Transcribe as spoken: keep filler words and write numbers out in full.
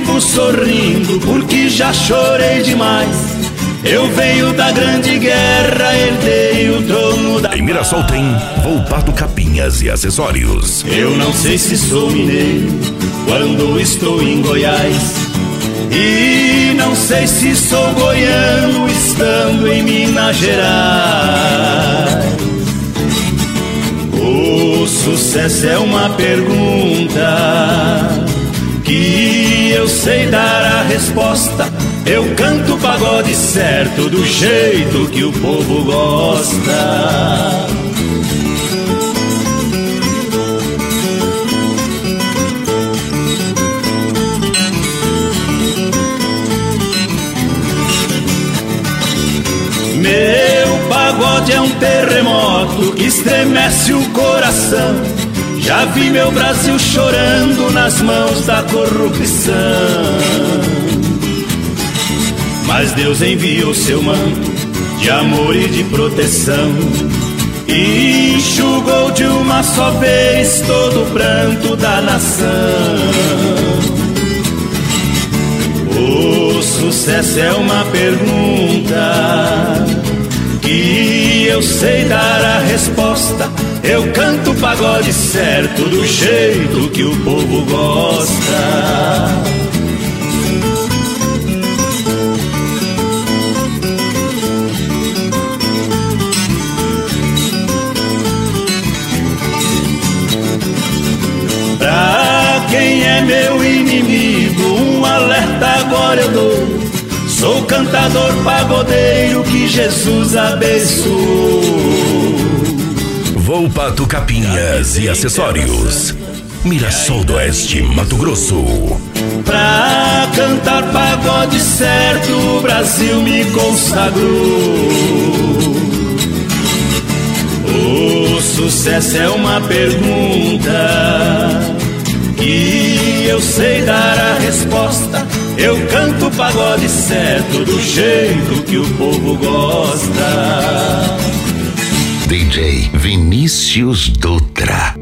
vivo sorrindo porque já chorei demais. Eu venho da grande guerra, herdei o trono da... Em Mirassol tem Volpato Capinhas e Acessórios. Eu não sei se sou mineiro quando estou em Goiás, e não sei se sou goiano estando em Minas Gerais. O sucesso é uma pergunta que eu sei dar a resposta. Eu canto pagode certo do jeito que o povo gosta. Meu pagode é um terremoto que estremece o coração. Já vi meu Brasil chorando nas mãos da corrupção, mas Deus enviou seu manto de amor e de proteção e enxugou de uma só vez todo o pranto da nação. O sucesso é uma pergunta que eu sei dar a resposta. Eu canto pagode certo do jeito que o povo gosta. Pra quem é meu inimigo, um alerta agora eu dou. Sou cantador pagodeiro que Jesus abençoou. Volpato Capinhas e Acessórios. Mirassol do Oeste, Mato Grosso. Pra cantar pagode certo, o Brasil me consagrou. O sucesso é uma pergunta que eu sei dar a resposta. Eu canto pagode certo do jeito que o povo gosta. D J Vinícius Dutra.